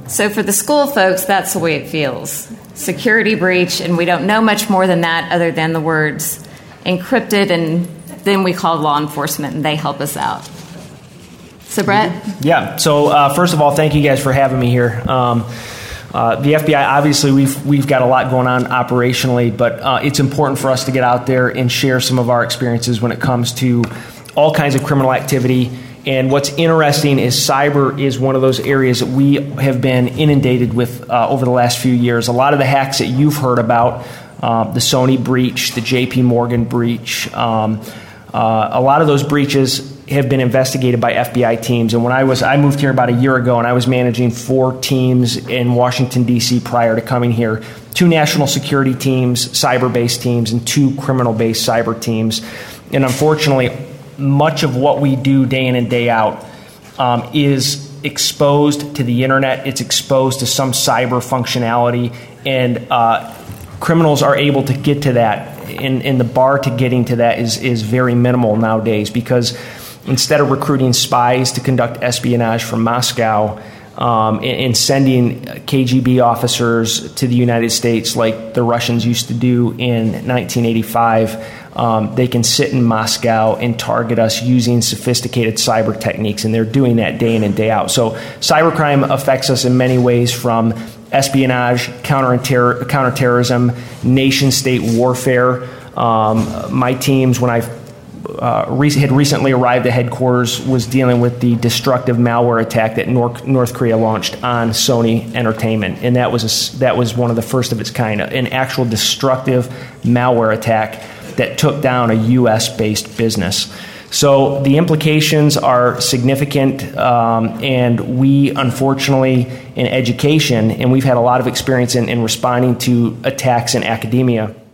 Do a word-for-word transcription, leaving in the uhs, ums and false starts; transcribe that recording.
So for the school folks, that's the way it feels. Security breach, and we don't know much more than that other than the words encrypted, and then we call law enforcement, and they help us out. So, Brett? Yeah. So, uh, first of all, thank you guys for having me here. Um, uh, the F B I, obviously, we've we've got a lot going on operationally, but uh, it's important for us to get out there and share some of our experiences when it comes to all kinds of criminal activity. And what's interesting is cyber is one of those areas that we have been inundated with uh, over the last few years. A lot of the hacks that you've heard about, uh, the Sony breach, the J P Morgan breach, um, uh, a lot of those breaches have been investigated by F B I teams. And when I was, I moved here about a year ago, and I was managing four teams in Washington, D C prior to coming here. Two national security teams, cyber-based teams, and two criminal-based cyber teams. And unfortunately, much of what we do day in and day out um, is exposed to the internet. It's exposed to some cyber functionality, and uh, criminals are able to get to that. And, and the bar to getting to that is, is very minimal nowadays, because instead of recruiting spies to conduct espionage from Moscow um, and, and sending K G B officers to the United States like the Russians used to do in nineteen eighty-five, Um, they can sit in Moscow and target us using sophisticated cyber techniques, and they're doing that day in and day out. So cybercrime affects us in many ways, from espionage, counter counterterrorism, nation-state warfare. Um, my teams, when I uh, re- had recently arrived at headquarters, was dealing with the destructive malware attack that North, North Korea launched on Sony Entertainment, and that was a, that was one of the first of its kind, an actual destructive malware attack that took down a U S-based business. So the implications are significant, um, and we, unfortunately, in education, and we've had a lot of experience in, in responding to attacks in academia,